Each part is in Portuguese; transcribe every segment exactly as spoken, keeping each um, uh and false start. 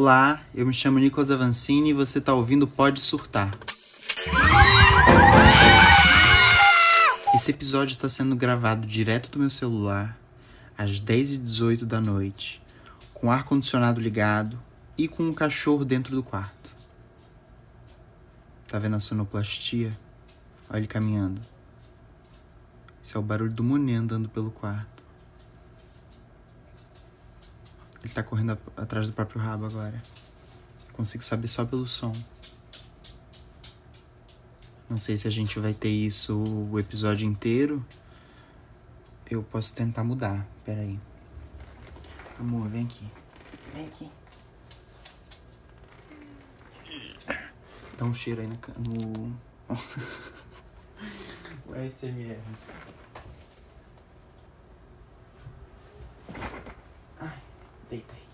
Olá, eu me chamo Nicolas Avancini e você tá ouvindo Pode Surtar. Esse episódio está sendo gravado direto do meu celular, às dez e dezoito da noite, com o ar-condicionado ligado e com um cachorro dentro do quarto. Tá vendo a sonoplastia? Olha ele caminhando. Esse é o barulho do Monet andando pelo quarto. Ele tá correndo a- atrás do próprio rabo agora. Consigo saber só pelo som. Não sei se a gente vai ter isso o episódio inteiro. Eu posso tentar mudar. Pera aí. Amor, vem aqui. Vem aqui. Dá um cheiro aí no... no... o A S M R. Ai, deita aí.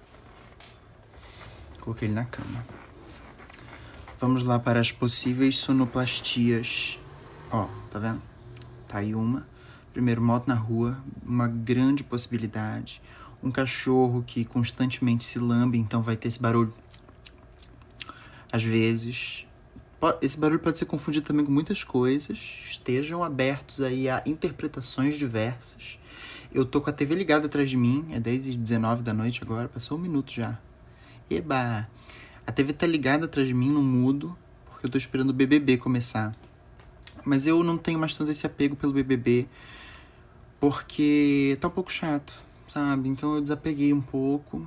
Coloquei ele na cama. Vamos lá para as possíveis sonoplastias. Ó, tá vendo? Tá aí uma. Primeiro, moto na rua. Uma grande possibilidade. Um cachorro que constantemente se lambe, então vai ter esse barulho. Às vezes. Esse barulho pode ser confundido também com muitas coisas. Estejam abertos aí a interpretações diversas. Eu tô com a T V ligada atrás de mim. É dez e dezenove da noite agora. Passou um minuto já. Eba! A T V tá ligada atrás de mim no mudo, porque eu tô esperando o B B B começar. Mas eu não tenho mais tanto esse apego pelo B B B, porque tá um pouco chato, sabe? Então eu desapeguei um pouco.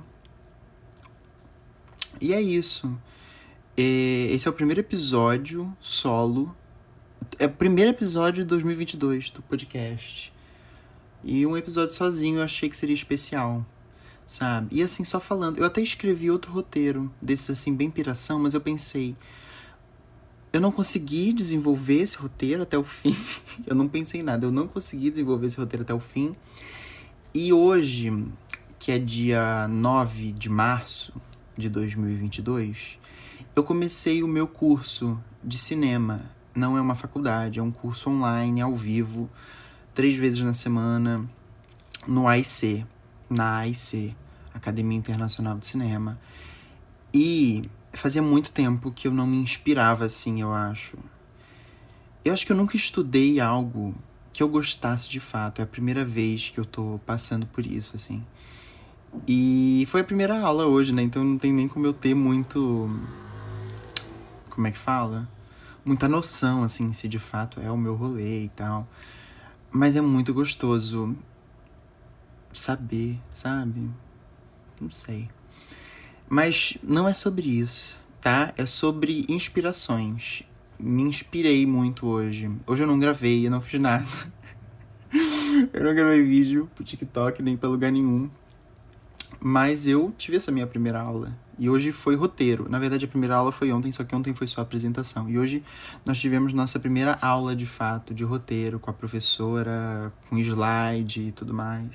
E é isso. Esse é o primeiro episódio solo. É o primeiro episódio de dois mil e vinte e dois do podcast. E um episódio sozinho eu achei que seria especial. Sabe? E assim, só falando, eu até escrevi outro roteiro, desses assim, bem piração, mas eu pensei, eu não consegui desenvolver esse roteiro até o fim, eu não pensei em nada, eu não consegui desenvolver esse roteiro até o fim, e hoje, que é dia nove de março de dois mil e vinte e dois, eu comecei o meu curso de cinema, não é uma faculdade, é um curso online, ao vivo, três vezes na semana, no A I C, na A I C, Academia Internacional de Cinema. E fazia muito tempo que eu não me inspirava assim, eu acho. Eu acho que eu nunca estudei algo que eu gostasse de fato. É a primeira vez que eu tô passando por isso, assim. E foi a primeira aula hoje, né? Então não tem nem como eu ter muito... Como é que fala? Muita noção, assim, se de fato é o meu rolê e tal. Mas é muito gostoso saber, sabe? Não sei. Mas não é sobre isso, tá? É sobre inspirações. Me inspirei muito hoje. Hoje eu não gravei, eu não fiz nada. Eu não gravei vídeo pro TikTok, nem pra lugar nenhum. Mas eu tive essa minha primeira aula. E hoje foi roteiro. Na verdade, a primeira aula foi ontem, só que ontem foi só a apresentação. E hoje nós tivemos nossa primeira aula, de fato, de roteiro, com a professora, com slide e tudo mais.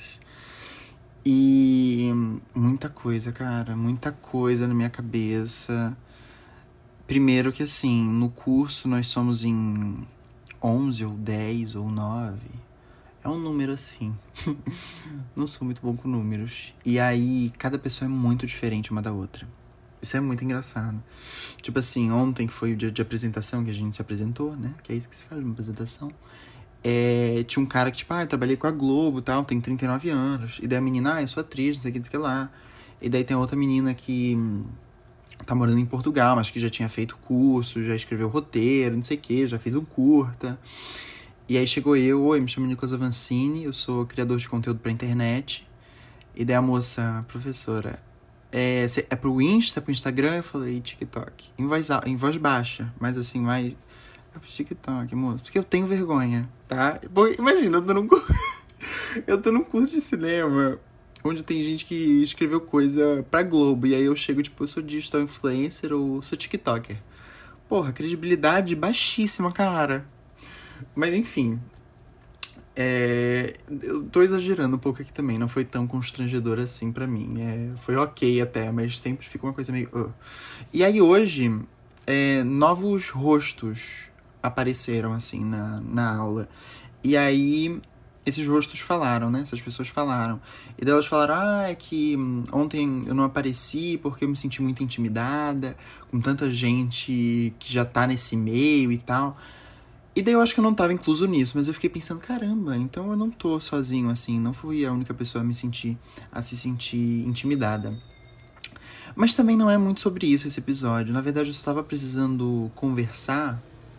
E muita coisa, cara, muita coisa na minha cabeça. Primeiro que, assim, no curso nós somos em onze ou dez ou nove. É um número assim. Não sou muito bom com números. E aí, cada pessoa é muito diferente uma da outra. Isso é muito engraçado. Tipo assim, ontem que foi o dia de apresentação que a gente se apresentou, né? Que é isso que se faz numa apresentação. É, tinha um cara que, tipo, ah, eu trabalhei com a Globo e tal, tem trinta e nove anos. E daí a menina, ah, eu sou atriz, não sei o que, não sei o que lá. E daí tem outra menina que hum, tá morando em Portugal, mas que já tinha feito curso, já escreveu roteiro, não sei o que, já fez um curta. E aí chegou eu, oi, me chamo Nicolas Avancini, eu sou criador de conteúdo pra internet. E daí a moça, professora, é, é pro Insta, pro Instagram? Eu falei, TikTok. Em voz, em voz baixa, mas assim, mais... É pro TikTok, moço. Porque eu tenho vergonha, tá? Bom, imagina, eu tô num curso... eu tô num curso de cinema onde tem gente que escreveu coisa pra Globo. E aí eu chego, tipo, eu sou digital influencer ou sou TikToker. Porra, credibilidade baixíssima, cara. Mas enfim, é... eu tô exagerando um pouco aqui também, não foi tão constrangedor assim pra mim. É... Foi ok até, mas sempre fica uma coisa meio... Uh. E aí hoje, é... novos rostos apareceram assim na, na aula. E aí esses rostos falaram, né? Essas pessoas falaram. E daí elas falaram, ah, é que ontem eu não apareci porque eu me senti muito intimidada com tanta gente que já tá nesse meio e tal. E daí eu acho que eu não tava incluso nisso, mas eu fiquei pensando, caramba, então eu não tô sozinho assim, não fui a única pessoa a me sentir, a se sentir intimidada. Mas também não é muito sobre isso esse episódio. Na verdade, eu só tava precisando conversar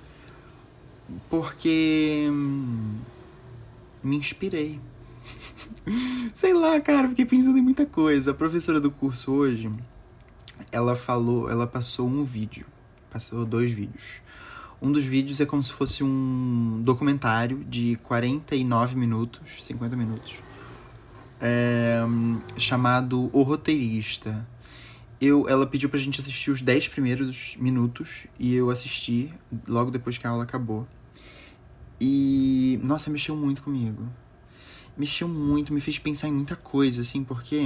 porque hum, me inspirei. Sei lá, cara, fiquei pensando em muita coisa. A professora do curso hoje, ela falou, ela passou um vídeo, passou dois vídeos. Um dos vídeos é como se fosse um documentário de quarenta e nove minutos, cinquenta minutos, é, chamado O Roteirista. Eu, ela pediu pra gente assistir os dez primeiros minutos e eu assisti logo depois que a aula acabou. E, nossa, mexeu muito comigo. Mexeu muito, me fez pensar em muita coisa, assim, porque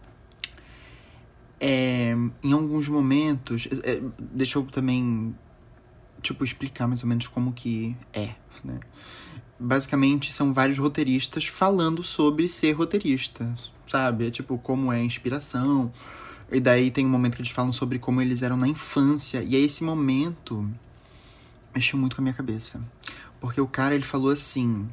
é, em alguns momentos... É, deixa eu também, tipo, explicar mais ou menos como que é, né? Basicamente, são vários roteiristas falando sobre ser roteirista, sabe? É tipo, como é a inspiração. E daí tem um momento que eles falam sobre como eles eram na infância. E aí esse momento mexeu muito com a minha cabeça. Porque o cara, ele falou assim...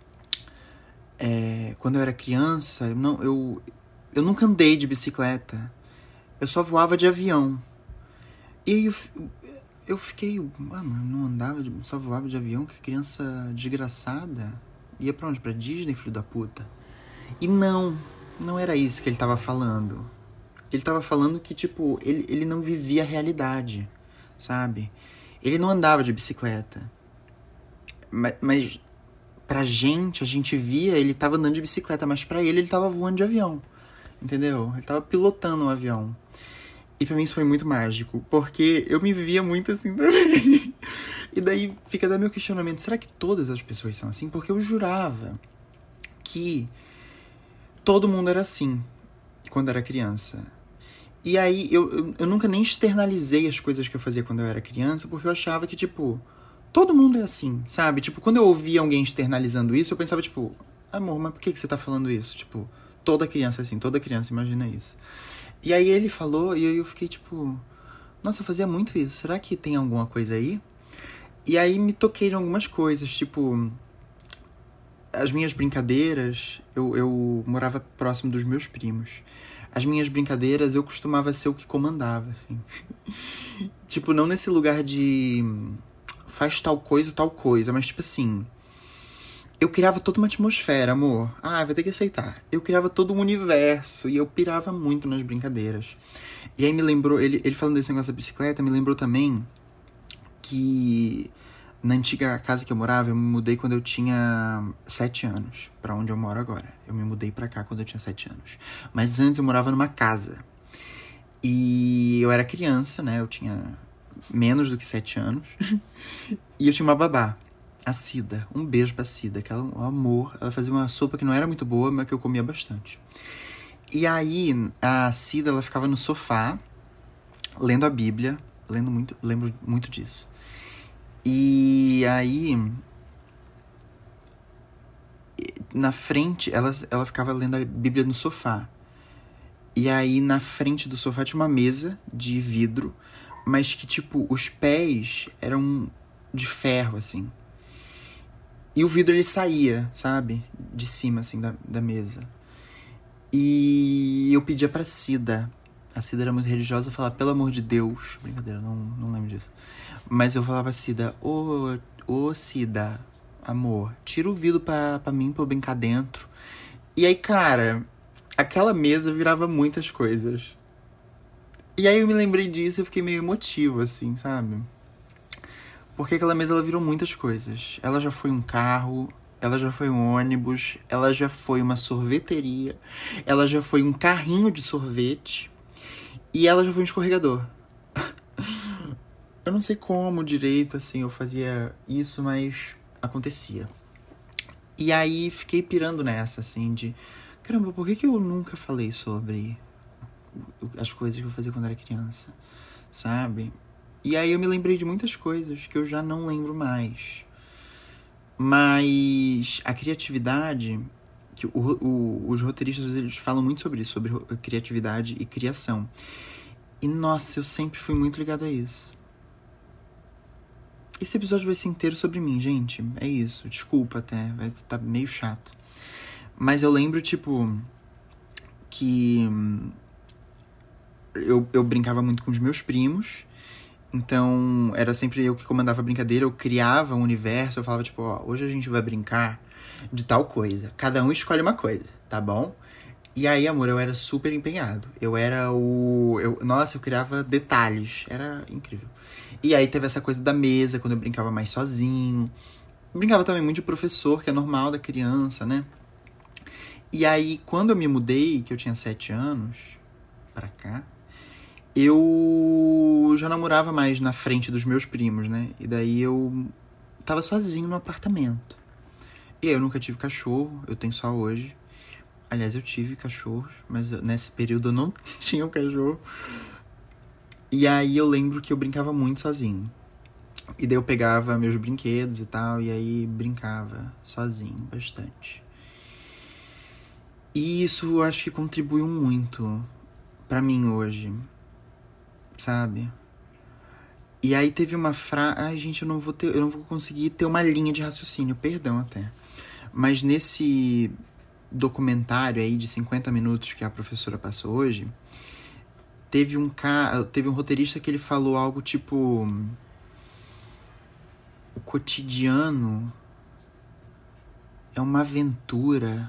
É, quando eu era criança, eu, não, eu, eu nunca andei de bicicleta. Eu só voava de avião. E aí eu, eu fiquei... Mano, eu não andava, de, só voava de avião? Que criança desgraçada. Ia pra onde? Pra Disney, filho da puta? E não, não era isso que ele tava falando. Ele tava falando que, tipo, ele, ele não vivia a realidade, sabe? Ele não andava de bicicleta. Mas, mas pra gente, a gente via, ele tava andando de bicicleta, mas pra ele, ele tava voando de avião, entendeu? Ele tava pilotando um avião. E pra mim isso foi muito mágico, porque eu me via muito assim também. E daí fica daí meu questionamento, será que todas as pessoas são assim? Porque eu jurava que todo mundo era assim quando era criança. E aí, eu, eu, eu nunca nem externalizei as coisas que eu fazia quando eu era criança, porque eu achava que, tipo, todo mundo é assim, sabe? Tipo, quando eu ouvia alguém externalizando isso, eu pensava, tipo, amor, mas por que, que você tá falando isso? Tipo, toda criança é assim, toda criança imagina isso. E aí ele falou, e eu fiquei, tipo, nossa, eu fazia muito isso, será que tem alguma coisa aí? E aí me toquei em algumas coisas, tipo, as minhas brincadeiras, eu, eu morava próximo dos meus primos. As minhas brincadeiras, eu costumava ser o que comandava, assim. Tipo, não nesse lugar de faz tal coisa, tal coisa, mas tipo assim, eu criava toda uma atmosfera, amor. Ah, vai ter que aceitar. Eu criava todo um universo e eu pirava muito nas brincadeiras. E aí me lembrou, ele, ele falando desse negócio da bicicleta, me lembrou também que na antiga casa que eu morava, eu me mudei quando eu tinha sete anos, pra onde eu moro agora. Eu me mudei pra cá quando eu tinha sete anos. Mas antes eu morava numa casa. E eu era criança, né? Eu tinha menos do que sete anos. E eu tinha uma babá, a Cida. Um beijo pra Cida, que ela é um amor. Ela fazia uma sopa que não era muito boa, mas que eu comia bastante. E aí, a Cida, ela ficava no sofá, lendo a Bíblia. Lendo muito, lembro muito disso. E aí, na frente, ela, ela ficava lendo a Bíblia no sofá. E aí, na frente do sofá tinha uma mesa de vidro, mas que, tipo, os pés eram de ferro, assim. E o vidro, ele saía, sabe? De cima, assim, da, da mesa. E eu pedia pra Cida. A Cida era muito religiosa, eu falava, pelo amor de Deus. Brincadeira, não, não lembro disso. Mas eu falava, Cida, ô, ô Cida, amor, tira o vidro pra, pra mim, pra eu brincar dentro. E aí, cara, aquela mesa virava muitas coisas. E aí eu me lembrei disso e eu fiquei meio emotivo, assim, sabe? Porque aquela mesa, ela virou muitas coisas. Ela já foi um carro, ela já foi um ônibus, ela já foi uma sorveteria, ela já foi um carrinho de sorvete e ela já foi um escorregador. Eu não sei como direito, assim, eu fazia isso, mas acontecia. E aí fiquei pirando nessa, assim, de... Caramba, por que que eu nunca falei sobre as coisas que eu fazia quando era criança, sabe? E aí eu me lembrei de muitas coisas que eu já não lembro mais. Mas a criatividade, que o, o, os roteiristas eles falam muito sobre isso, sobre criatividade e criação. E, nossa, eu sempre fui muito ligado a isso. Esse episódio vai ser inteiro sobre mim, gente. É isso. Desculpa até. Vai estar meio chato. Mas eu lembro, tipo, que eu, eu brincava muito com os meus primos. Então, era sempre eu que comandava a brincadeira. Eu criava um universo. Eu falava, tipo, ó, hoje a gente vai brincar de tal coisa. Cada um escolhe uma coisa, tá bom? E aí, amor, eu era super empenhado. Eu era o... Eu, nossa, eu criava detalhes. Era incrível. E aí teve essa coisa da mesa, quando eu brincava mais sozinho. Eu brincava também muito de professor, que é normal da criança, né? E aí, quando eu me mudei, que eu tinha sete anos, pra cá, eu já namorava mais na frente dos meus primos, né? E daí eu tava sozinho no apartamento. E aí eu nunca tive cachorro, eu tenho só hoje. Aliás, eu tive cachorros, mas nesse período eu não tinha um cachorro. E aí eu lembro que eu brincava muito sozinho. E daí eu pegava meus brinquedos e tal, e aí brincava sozinho bastante. E isso eu acho que contribuiu muito pra mim hoje, sabe? E aí teve uma frase... Ai, gente, eu não vou ter, eu não vou conseguir ter uma linha de raciocínio, perdão até. Mas nesse documentário aí de cinquenta minutos que a professora passou hoje, teve um ca... teve um roteirista que ele falou algo tipo... O cotidiano é uma aventura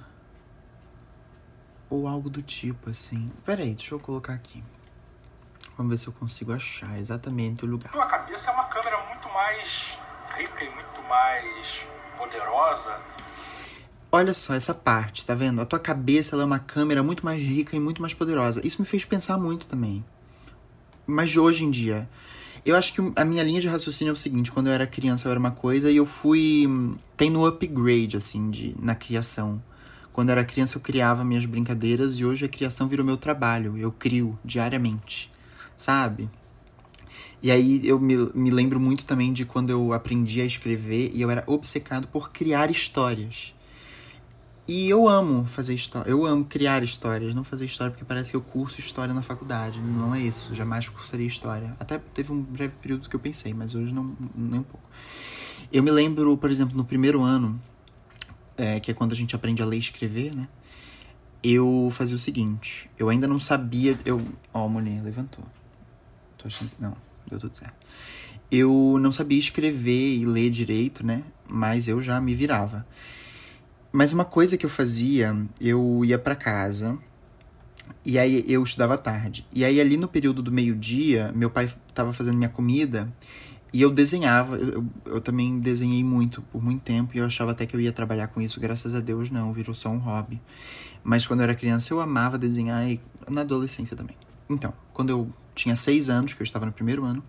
ou algo do tipo, assim. Peraí, deixa eu colocar aqui. Vamos ver se eu consigo achar exatamente o lugar. A cabeça é uma câmera muito mais rica e muito mais poderosa. Olha só essa parte, tá vendo? A tua cabeça ela é uma câmera muito mais rica e muito mais poderosa. Isso me fez pensar muito também. Mas de hoje em dia, eu acho que a minha linha de raciocínio é o seguinte: quando eu era criança eu era uma coisa e eu fui tendo upgrade, assim, de, na criação. Quando eu era criança eu criava minhas brincadeiras e hoje a criação virou meu trabalho. Eu crio diariamente, sabe? E aí eu me, me lembro muito também de quando eu aprendi a escrever e eu era obcecado por criar histórias. E eu amo fazer história, eu amo criar histórias, não fazer história porque parece que eu curso história na faculdade. Não é isso, eu jamais cursaria história. Até teve um breve período que eu pensei, mas hoje não, nem um pouco. Eu me lembro, por exemplo, no primeiro ano, é, que é quando a gente aprende a ler e escrever, né? Eu fazia o seguinte, eu ainda não sabia, eu... Ó, a mulher levantou. Tô achando que... Não, deu tudo certo. Eu não sabia escrever e ler direito, né? Mas eu já me virava. Mas uma coisa que eu fazia, eu ia pra casa e aí eu estudava à tarde. E aí ali no período do meio-dia, meu pai estava fazendo minha comida e eu desenhava. Eu, eu, eu também desenhei muito, por muito tempo, e eu achava até que eu ia trabalhar com isso. Graças a Deus não, virou só um hobby. Mas quando eu era criança eu amava desenhar e na adolescência também. Então, quando eu tinha seis anos, que eu estava no primeiro ano,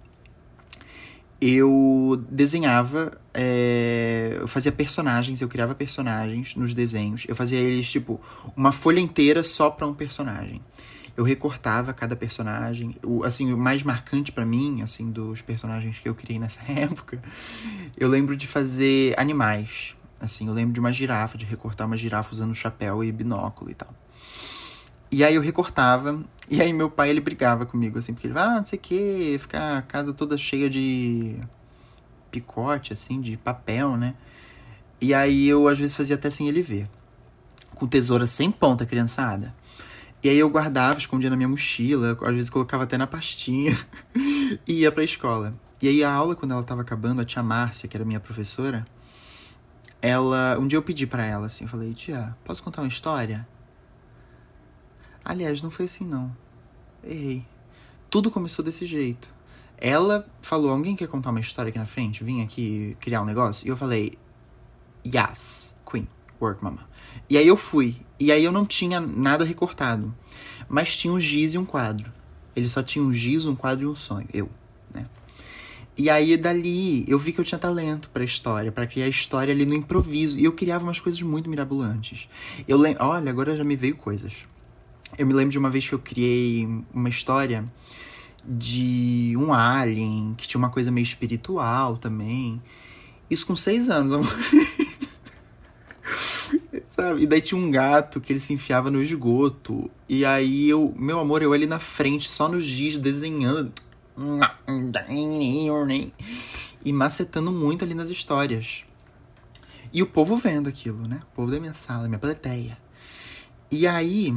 eu desenhava, é, eu fazia personagens, eu criava personagens nos desenhos. Eu fazia eles, tipo, uma folha inteira só pra um personagem. Eu recortava cada personagem. O, assim, o mais marcante pra mim, assim, dos personagens que eu criei nessa época, eu lembro de fazer animais. Assim, eu lembro de uma girafa, de recortar uma girafa usando chapéu e binóculo e tal. E aí eu recortava, e aí meu pai, ele brigava comigo, assim, porque ele falava, ah, não sei o que, ficar a casa toda cheia de picote, assim, de papel, né? E aí eu, às vezes, fazia até sem ele ver. Com tesoura sem ponta, criançada. E aí eu guardava, escondia na minha mochila, às vezes colocava até na pastinha, e ia pra escola. E aí a aula, quando ela tava acabando, a tia Márcia, que era minha professora, ela... Um dia eu pedi pra ela, assim, eu falei, tia, posso contar uma história? Aliás, não foi assim, não. Errei. Tudo começou desse jeito. Ela falou, alguém quer contar uma história aqui na frente? Vim aqui criar um negócio? E eu falei, yes, queen, work, mama. E aí eu fui. E aí eu não tinha nada recortado. Mas tinha um giz e um quadro. Ele só tinha um giz, um quadro e um sonho. Eu, né? E aí, dali, eu vi que eu tinha talento pra história, pra criar história ali no improviso. E eu criava umas coisas muito mirabolantes. Eu lem... Olha, agora já me veio coisas. Eu me lembro de uma vez que eu criei uma história de um alien, que tinha uma coisa meio espiritual também. Isso com seis anos, amor. Sabe? E daí tinha um gato que ele se enfiava no esgoto. E aí eu, meu amor, eu ali na frente, só no giz, desenhando. E macetando muito ali nas histórias. E o povo vendo aquilo, né? O povo da minha sala, minha plateia. E aí,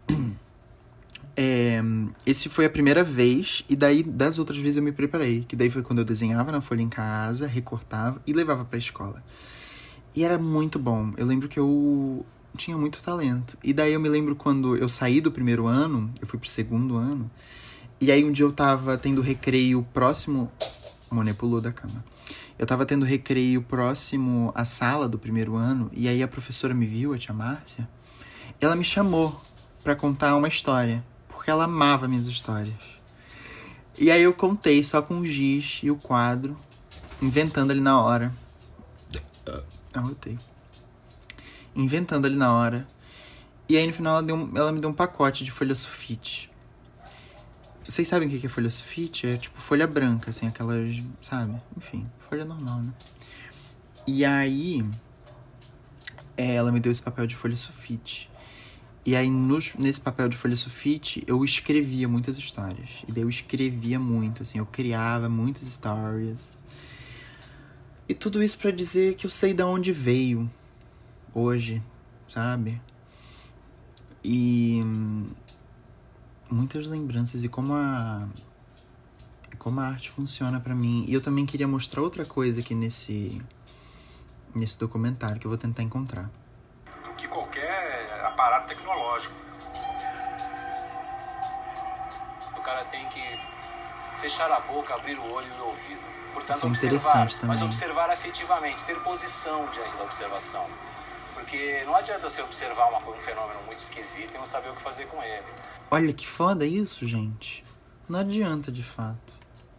é, esse foi a primeira vez, e daí das outras vezes eu me preparei. Que daí foi quando eu desenhava na folha em casa, recortava e levava pra escola. E era muito bom. Eu lembro que eu tinha muito talento. E daí eu me lembro quando eu saí do primeiro ano, eu fui pro segundo ano, e aí um dia eu tava tendo recreio próximo... O Monet pulou da cama. Eu tava tendo recreio próximo à sala do primeiro ano, e aí a professora me viu, a tia Márcia. Ela me chamou pra contar uma história, porque ela amava minhas histórias. E aí eu contei só com o giz e o quadro, inventando ali na hora. Arrotei. Inventando ali na hora. E aí no final ela, deu um, ela me deu um pacote de folha sulfite. Vocês sabem o que é folha sulfite? É tipo folha branca, assim, aquelas, sabe? Enfim, folha normal, né? E aí é, ela me deu esse papel de folha sulfite. E aí, nos, nesse papel de folha sulfite, eu escrevia muitas histórias. E daí eu escrevia muito, assim, eu criava muitas histórias. E tudo isso pra dizer que eu sei de onde veio hoje, sabe? E muitas lembranças e como a, como a arte funciona pra mim. E eu também queria mostrar outra coisa aqui nesse, nesse documentário que eu vou tentar encontrar. Do que qualquer aparato tecnológico. O cara tem que fechar a boca, abrir o olho e o ouvido. Portanto, Isso é observar, interessante também. mas observar afetivamente, ter posição diante da observação. Porque não adianta você observar uma, um fenômeno muito esquisito e não saber o que fazer com ele. Olha que foda isso, gente. Não adianta, de fato.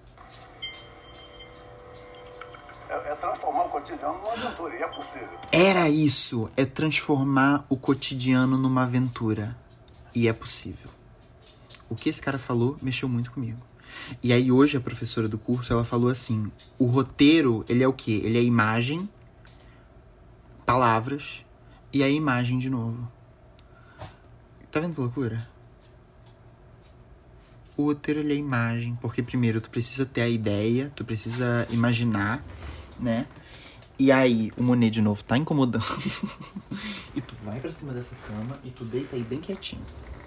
É, é transformar o cotidiano numa aventura, e é possível. Era isso, é transformar o cotidiano numa aventura. E é possível. O que esse cara falou mexeu muito comigo. E aí hoje a professora do curso, ela falou assim, o roteiro, ele é o quê? Ele é imagem, palavras e a imagem de novo. Tá vendo que loucura? O roteiro, ele é imagem, porque primeiro tu precisa ter a ideia, tu precisa imaginar, né? E aí o Monet de novo tá incomodando. E tu vai pra cima dessa cama e tu deita aí bem quietinho.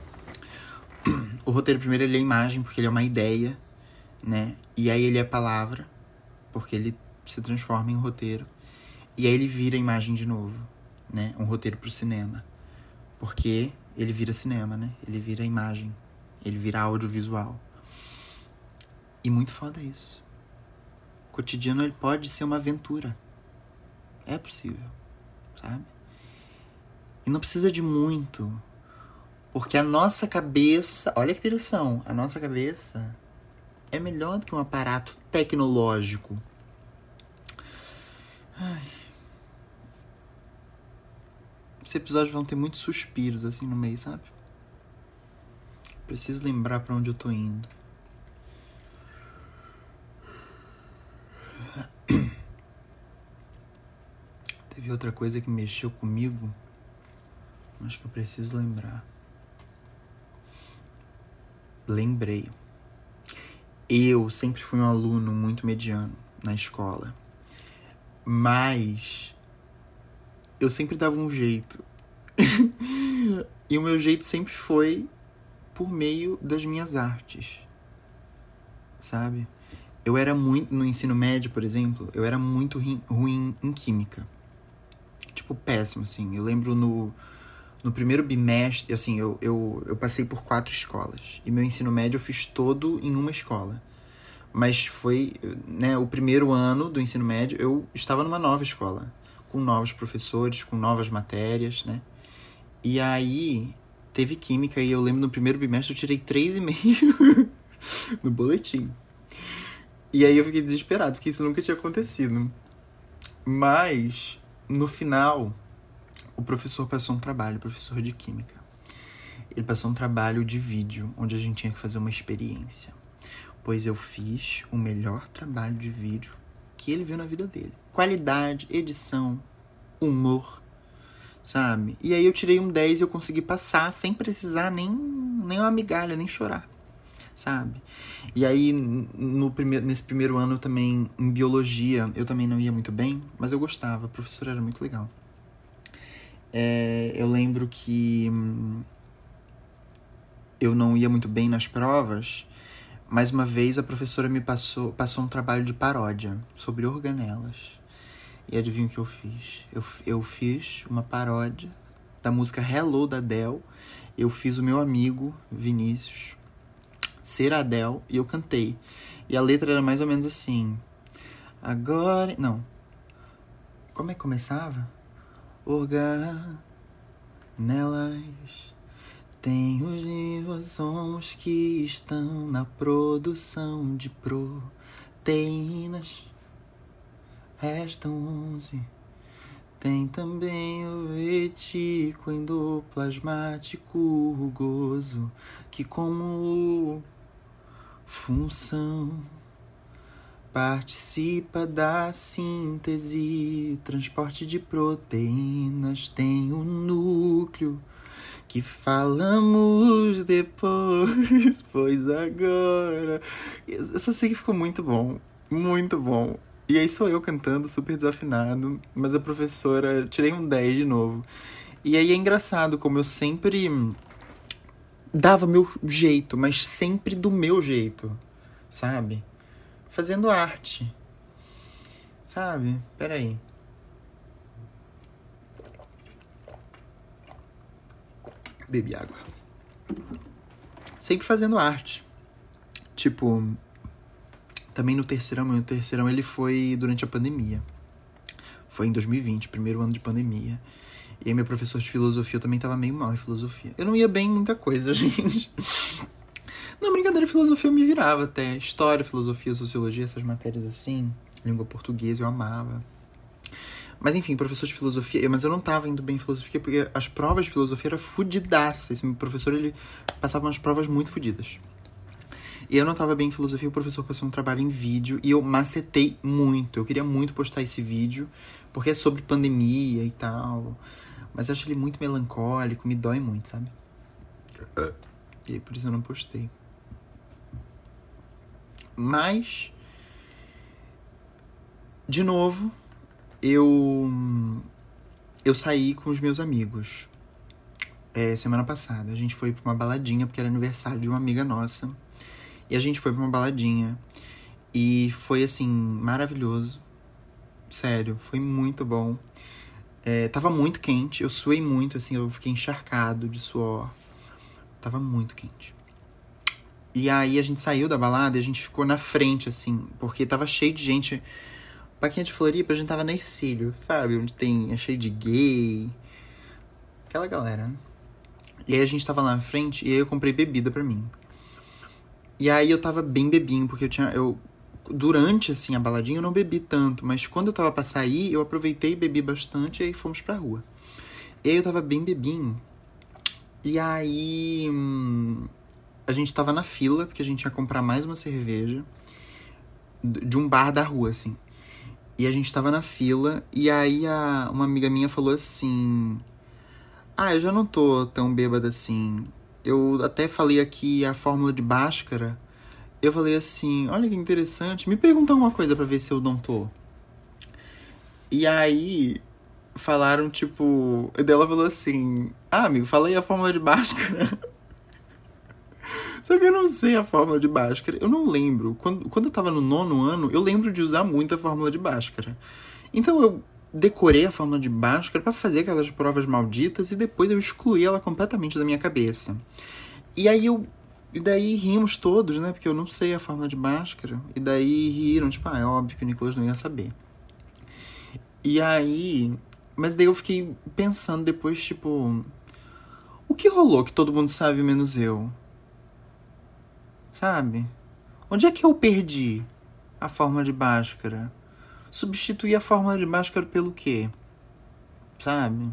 O roteiro primeiro, ele é imagem, porque ele é uma ideia, né? E aí ele é palavra, porque ele se transforma em roteiro. E aí ele vira imagem de novo, né? Um roteiro pro cinema. Porque ele vira cinema, né? Ele vira imagem. Ele vira audiovisual. E muito foda isso. O cotidiano, ele pode ser uma aventura. É possível, sabe? E não precisa de muito. Porque a nossa cabeça... Olha a inspiração. A nossa cabeça é melhor do que um aparato tecnológico. Ai. Esses episódios vão ter muitos suspiros assim no meio, sabe? Preciso lembrar pra onde eu tô indo. Teve outra coisa que mexeu comigo. Acho que eu preciso lembrar. Lembrei. Eu sempre fui um aluno muito mediano na escola. Mas eu sempre dava um jeito. E o meu jeito sempre foi por meio das minhas artes. Sabe? Eu era muito... No ensino médio, por exemplo, eu era muito ruim em química. Tipo, péssimo, assim. Eu lembro no... No primeiro bimestre, assim, eu, eu, eu passei por quatro escolas. E meu ensino médio eu fiz todo em uma escola. Mas foi, né, o primeiro ano do ensino médio, eu estava numa nova escola. Com novos professores, com novas matérias, né? E aí, teve química e eu lembro no primeiro bimestre eu tirei três vírgula cinco no boletim. E aí eu fiquei desesperado, porque isso nunca tinha acontecido. Mas, no final... O professor passou um trabalho, o professor de química. Ele passou um trabalho de vídeo, onde a gente tinha que fazer uma experiência. Pois eu fiz o melhor trabalho de vídeo que ele viu na vida dele. Qualidade, edição, humor, sabe? E aí eu tirei um dez e eu consegui passar sem precisar nem, nem uma migalha, nem chorar, sabe? E aí, no primeiro, nesse primeiro ano, eu também, em biologia, eu também não ia muito bem, mas eu gostava, a professora era muito legal. É, eu lembro que hum, eu não ia muito bem nas provas, mas uma vez a professora me passou, passou um trabalho de paródia sobre organelas. E adivinha o que eu fiz? Eu, eu fiz uma paródia da música Hello, da Adele. Eu fiz o meu amigo, Vinícius, ser a Adele, e eu cantei. E a letra era mais ou menos assim. Agora... Não. Como é que começava? Organelas tem os liposomos que estão na produção de proteínas. Restam onze. Tem também o retículo endoplasmático rugoso, que como função participa da síntese e transporte de proteínas. Tem o núcleo, que falamos depois, pois agora... Eu só sei que ficou muito bom, muito bom. E aí sou eu cantando, super desafinado, mas a professora... Tirei um dez de novo. E aí é engraçado como eu sempre dava meu jeito, mas sempre do meu jeito, sabe? Fazendo arte, sabe? Peraí. Bebi água. Sempre fazendo arte. Tipo... Também no terceirão, meu terceirão ele foi durante a pandemia. Foi em dois mil e vinte, primeiro ano de pandemia. E aí meu professor de filosofia, eu também tava meio mal em filosofia. Eu não ia bem em muita coisa, gente. Não, brincadeira, filosofia eu me virava até. História, filosofia, sociologia, essas matérias assim. Língua portuguesa, eu amava. Mas enfim, professor de filosofia... Mas eu não tava indo bem em filosofia, porque as provas de filosofia eram fudidaças. Esse meu professor, ele passava umas provas muito fudidas. E eu não tava bem em filosofia, o professor passou um trabalho em vídeo e eu macetei muito. Eu queria muito postar esse vídeo, porque é sobre pandemia e tal. Mas eu acho ele muito melancólico, me dói muito, sabe? E aí por isso eu não postei. Mas, de novo, eu, eu saí com os meus amigos. É, semana passada, a gente foi pra uma baladinha, porque era aniversário de uma amiga nossa. E a gente foi pra uma baladinha. E foi, assim, maravilhoso. Sério, foi muito bom. É, tava muito quente. Eu suei muito, assim. Eu fiquei encharcado de suor. Tava muito quente. E aí a gente saiu da balada e a gente ficou na frente, assim. Porque tava cheio de gente. Paquinha de Floripa, a gente tava na Ercílio, sabe? Onde tem... É cheio de gay. Aquela galera, né? E aí a gente tava lá na frente e aí eu comprei bebida pra mim. E aí eu tava bem bebinho, porque eu tinha... Eu, durante, assim, a baladinha eu não bebi tanto, mas quando eu tava pra sair, eu aproveitei e bebi bastante e aí fomos pra rua. E aí eu tava bem bebinho. E aí... Hum, a gente tava na fila, porque a gente ia comprar mais uma cerveja de um bar da rua, assim. E a gente tava na fila, e aí a, uma amiga minha falou assim... Ah, eu já não tô tão bêbada assim... Eu até falei aqui a fórmula de Bhaskara. Eu falei assim, olha que interessante. Me pergunta uma coisa pra ver se eu não tô. E aí, falaram, tipo... Ela falou assim, ah, amigo, fala aí a fórmula de Bhaskara. Só que eu não sei a fórmula de Bhaskara. Eu não lembro. Quando, quando eu tava no nono ano, eu lembro de usar muito a fórmula de Bhaskara. Então eu decorei a fórmula de Bhaskara pra fazer aquelas provas malditas e depois eu excluí ela completamente da minha cabeça. E aí eu... E daí rimos todos, né? Porque eu não sei a fórmula de Bhaskara. E daí riram, tipo, ah, é óbvio que o Nicolas não ia saber. E aí... Mas daí eu fiquei pensando depois, tipo... O que rolou que todo mundo sabe menos eu? Sabe? Onde é que eu perdi a fórmula de Bhaskara? Substituir a fórmula de Bhaskara pelo quê? Sabe?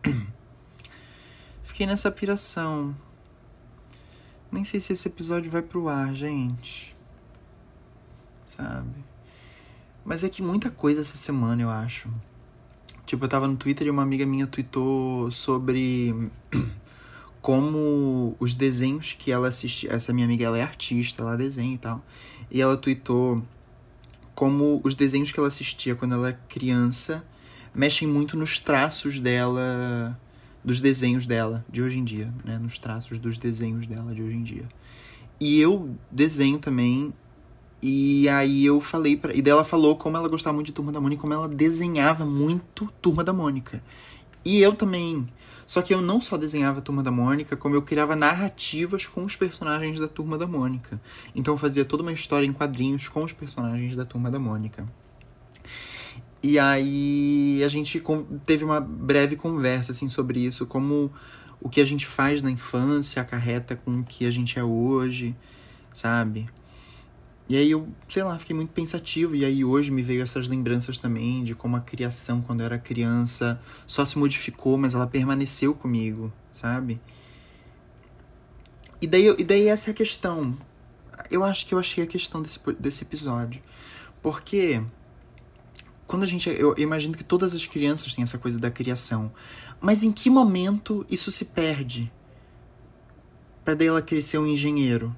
Fiquei nessa piração. Nem sei se esse episódio vai pro ar, gente. Sabe? Mas é que muita coisa essa semana, eu acho. Tipo, eu tava no Twitter e uma amiga minha tweetou sobre como os desenhos que ela assistia... Essa minha amiga, ela é artista, ela desenha e tal. E ela tweetou como os desenhos que ela assistia quando ela era criança mexem muito nos traços dela, dos desenhos dela de hoje em dia, né? Nos traços dos desenhos dela de hoje em dia. E eu desenho também, e aí eu falei pra... E daí ela falou como ela gostava muito de Turma da Mônica, como ela desenhava muito Turma da Mônica. E eu também. Só que eu não só desenhava Turma da Mônica, como eu criava narrativas com os personagens da Turma da Mônica. Então eu fazia toda uma história em quadrinhos com os personagens da Turma da Mônica. E aí a gente teve uma breve conversa assim, sobre isso, como o que a gente faz na infância acarreta com o que a gente é hoje, sabe? E aí eu, sei lá, fiquei muito pensativo, e aí hoje me veio essas lembranças também de como a criação, quando eu era criança, só se modificou, mas ela permaneceu comigo, sabe? E daí, e daí essa é a questão. Eu acho que eu achei a questão desse, desse episódio. Porque quando a gente... Eu imagino que todas as crianças têm essa coisa da criação. Mas em que momento isso se perde? Pra daí ela crescer um engenheiro?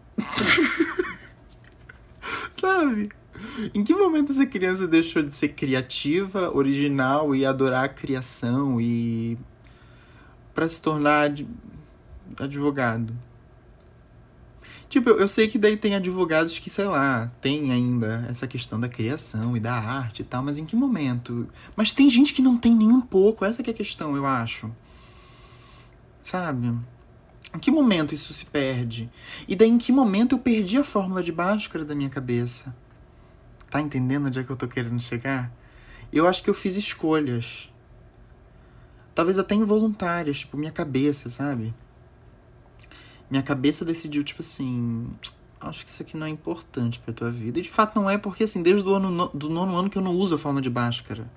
Sabe? Em que momento essa criança deixou de ser criativa, original e adorar a criação e... pra se tornar advogado? Tipo, eu, eu sei que daí tem advogados que, sei lá, tem ainda essa questão da criação e da arte e tal, mas em que momento? Mas tem gente que não tem nem um pouco, essa que é a questão, eu acho. Sabe? Em que momento isso se perde? E daí em que momento eu perdi a fórmula de Bhaskara da minha cabeça? Tá entendendo onde é que eu tô querendo chegar? Eu acho que eu fiz escolhas. Talvez até involuntárias, tipo, minha cabeça, sabe? Minha cabeça decidiu, tipo assim... Acho que isso aqui não é importante pra tua vida. E de fato não é, porque assim, desde o ano, do nono ano que eu não uso a fórmula de Bhaskara.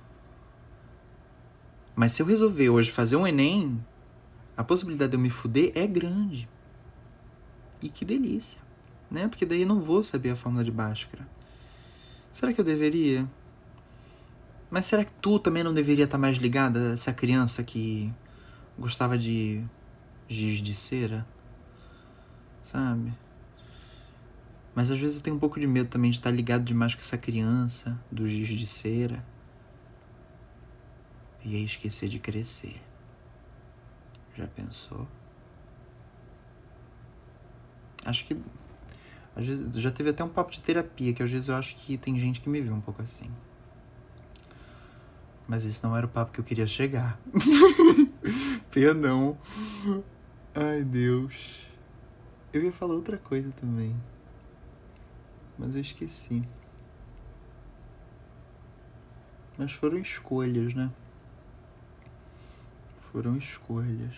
Mas se eu resolver hoje fazer um Enem, a possibilidade de eu me fuder é grande. E que delícia, né? Porque daí eu não vou saber a fórmula de Bhaskara. Será que eu deveria? Mas será que tu também não deveria estar mais ligada a essa criança que gostava de giz de cera? Sabe? Mas às vezes eu tenho um pouco de medo também de estar ligado demais com essa criança do giz de cera. E aí esquecer de crescer. Já pensou? Acho que... Às vezes, já teve até um papo de terapia, que às vezes eu acho que tem gente que me vê um pouco assim. Mas esse não era o papo que eu queria chegar. Perdão. Ai, Deus. Eu ia falar outra coisa também. Mas eu esqueci. Mas foram escolhas, né? Foram escolhas.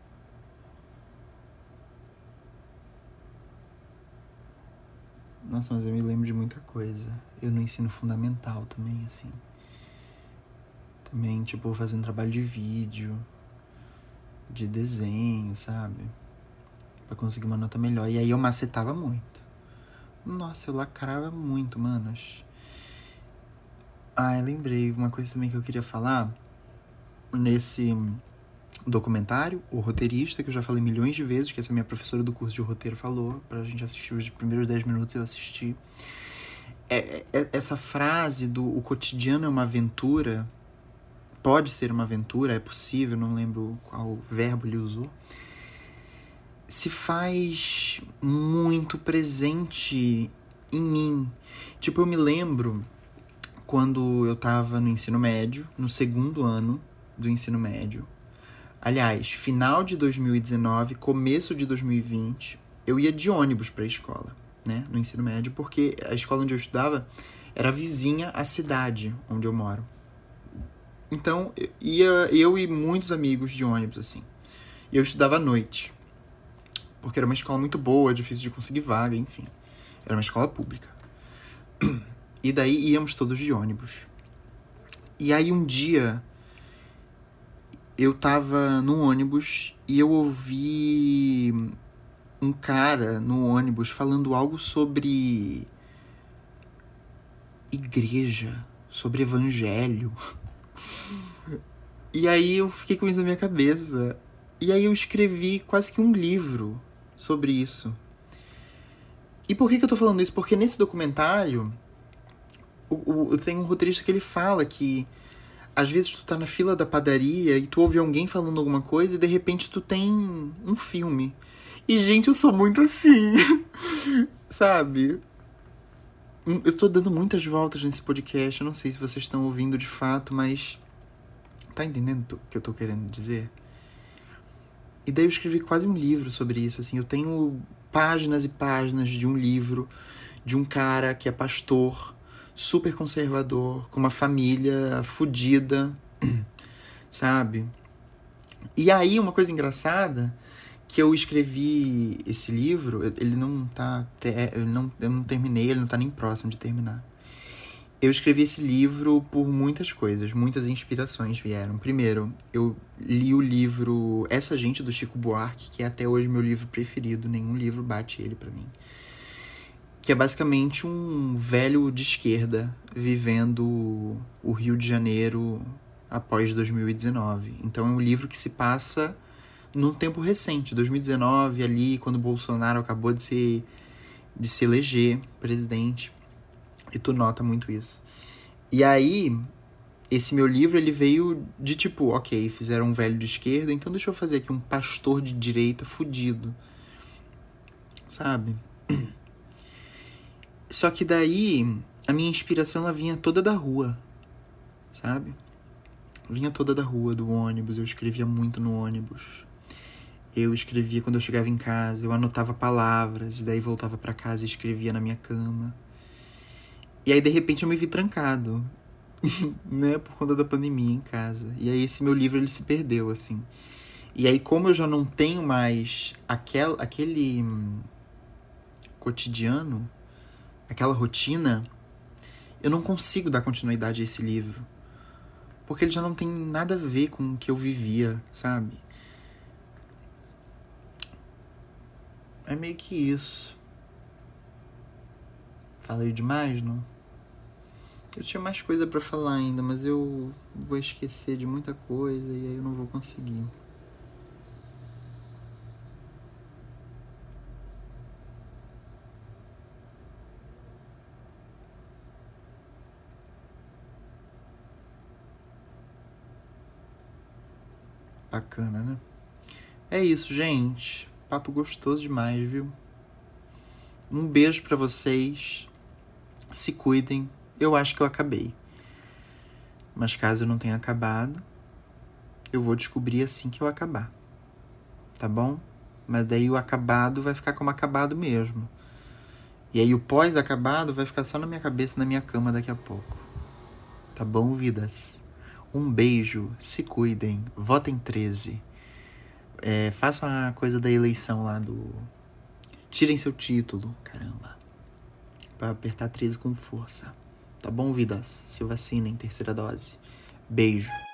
Nossa, mas eu me lembro de muita coisa. Eu no ensino fundamental também, assim. Também, tipo, fazendo trabalho de vídeo, de desenho, sabe? Pra conseguir uma nota melhor. E aí eu macetava muito. Nossa, eu lacrava muito, manas. Ah, eu lembrei uma coisa também que eu queria falar. Nesse documentário, O Roteirista, que eu já falei milhões de vezes, que essa minha professora do curso de roteiro falou, pra gente assistir os primeiros dez minutos, eu assisti. É, é, essa frase do o cotidiano é uma aventura, pode ser uma aventura, é possível, não lembro qual verbo ele usou, se faz muito presente em mim. Tipo, eu me lembro quando eu tava no ensino médio, no segundo ano do ensino médio. Aliás, final de dois mil e dezenove, começo de dois mil e vinte, eu ia de ônibus pra escola, né, no ensino médio, porque a escola onde eu estudava era vizinha à cidade onde eu moro. Então, ia eu e muitos amigos de ônibus, assim. E eu estudava à noite, porque era uma escola muito boa, difícil de conseguir vaga, enfim. Era uma escola pública. E daí íamos todos de ônibus. E aí um dia eu tava no ônibus e eu ouvi um cara no ônibus falando algo sobre igreja, sobre evangelho. E aí eu fiquei com isso na minha cabeça. E aí eu escrevi quase que um livro sobre isso. E por que que eu tô falando isso? Porque nesse documentário, o, o, tem um roteirista que ele fala que às vezes tu tá na fila da padaria e tu ouve alguém falando alguma coisa e de repente tu tem um filme. E, gente, eu sou muito assim, sabe? Eu tô dando muitas voltas nesse podcast, eu não sei se vocês estão ouvindo de fato, mas tá entendendo o que eu tô querendo dizer? E daí eu escrevi quase um livro sobre isso, assim, eu tenho páginas e páginas de um livro de um cara que é pastor, super conservador, com uma família fodida, sabe? E aí, uma coisa engraçada, que eu escrevi esse livro, ele não tá, ele não, eu não terminei, ele não tá nem próximo de terminar. Eu escrevi esse livro por muitas coisas, muitas inspirações vieram. Primeiro, eu li o livro Essa Gente, do Chico Buarque, que é até hoje meu livro preferido, nenhum livro bate ele pra mim. Que é basicamente um velho de esquerda vivendo o Rio de Janeiro após dois mil e dezenove. Então é um livro que se passa num tempo recente, dois mil e dezenove, ali, quando o Bolsonaro acabou de se, de se eleger presidente. E tu nota muito isso. E aí, esse meu livro, ele veio de tipo, ok, fizeram um velho de esquerda, então deixa eu fazer aqui um pastor de direita fudido. Sabe? Só que daí, a minha inspiração, ela vinha toda da rua, sabe? Vinha toda da rua, do ônibus, eu escrevia muito no ônibus. Eu escrevia quando eu chegava em casa, eu anotava palavras, e daí voltava pra casa e escrevia na minha cama. E aí, de repente, eu me vi trancado, né, por conta da pandemia em casa. E aí, esse meu livro, ele se perdeu, assim. E aí, como eu já não tenho mais aquel, aquele hum, cotidiano, aquela rotina, eu não consigo dar continuidade a esse livro. Porque ele já não tem nada a ver com o que eu vivia, sabe? É meio que isso. Falei demais, não? Eu tinha mais coisa pra falar ainda, mas eu vou esquecer de muita coisa e aí eu não vou conseguir. Bacana, né? É isso, gente. Papo gostoso demais, viu? Um beijo pra vocês. Se cuidem. Eu acho que eu acabei. Mas caso eu não tenha acabado, eu vou descobrir assim que eu acabar. Tá bom? Mas daí o acabado vai ficar como acabado mesmo. E aí o pós-acabado vai ficar só na minha cabeça, na minha cama daqui a pouco. Tá bom, vidas? Um beijo. Se cuidem. Votem treze. É, façam a coisa da eleição lá do... Tirem seu título. Caramba. Pra apertar treze com força. Tá bom, vidas? Se vacinem, terceira dose. Beijo.